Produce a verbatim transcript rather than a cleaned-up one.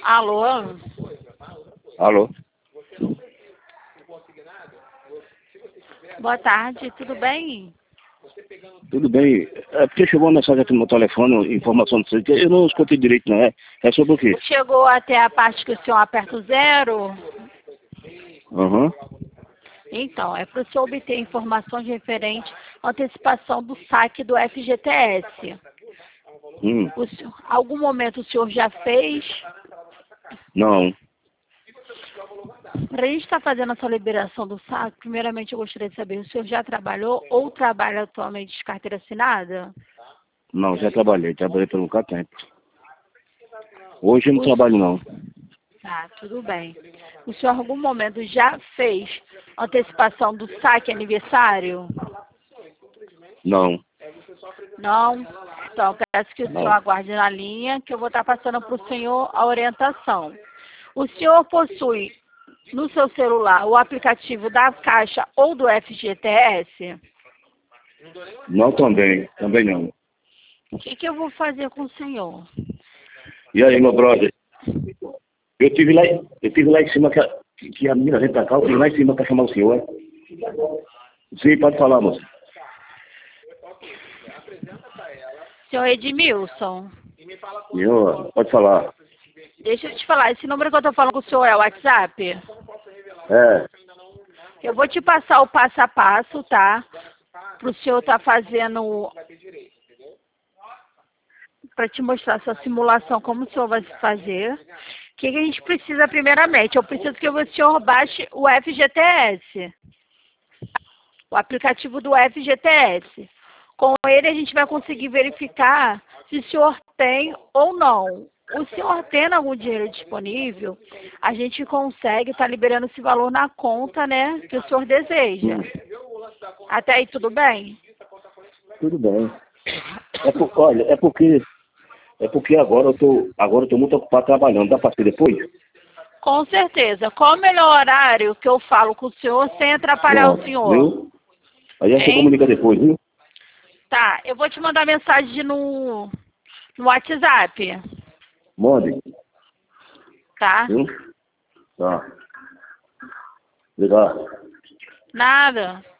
Alô? Alô? Boa tarde, tudo bem? Tudo bem? É porque chegou uma mensagem aqui no meu telefone, informação do que eu não escutei direito, não é? É sobre o quê? Chegou até a parte que o senhor aperta o zero? Aham. Então, é para o senhor obter informações referentes à antecipação do saque do F G T S. Hum. O senhor, algum momento o senhor já fez? Não. Para a gente estar fazendo essa liberação do saque, primeiramente eu gostaria de saber, o senhor já trabalhou ou trabalha atualmente de carteira assinada? Não, já trabalhei. Trabalhei por um bocado de tempo. Hoje eu não O trabalho, não. Tá, tudo bem. O senhor em algum momento já fez antecipação do saque aniversário? Não. Não? Então, peço que o senhor Não. aguarde na linha, que eu vou estar passando para o senhor a orientação. O senhor possui no seu celular o aplicativo da Caixa ou do F G T S? Não também. Também não. O que, que eu vou fazer com o senhor? E aí, meu brother? Eu tive lá, eu tive lá em cima que a, que a menina vem pra cá, eu tive lá em cima pra chamar o senhor. É? Sim, pode falar, moça. Senhor Edmilson, Senhor, pode falar. deixa eu te falar, esse número que eu estou falando com o senhor é o WhatsApp? É. Eu vou te passar o passo a passo, tá? Para o senhor estar fazendo, para te mostrar a sua simulação, como o senhor vai se fazer. O que, que a gente precisa primeiramente? Eu preciso que o senhor baixe o F G T S, o aplicativo do F G T S. Com ele a gente vai conseguir verificar se o senhor tem ou não. O senhor tendo algum dinheiro disponível, a gente consegue estar liberando esse valor na conta, né, que o senhor deseja. Hum. Até aí tudo bem? Tudo bem. É por, olha, é porque é porque agora eu tô agora eu tô muito ocupado trabalhando. Dá para ser depois? Com certeza. Qual o melhor horário que eu falo com o senhor sem atrapalhar o Pronto, senhor? viu? Aí você Hein? comunica depois, viu? Tá, eu vou te mandar mensagem no, no WhatsApp, Mande. tá? Viu? Tá. Obrigado. Nada.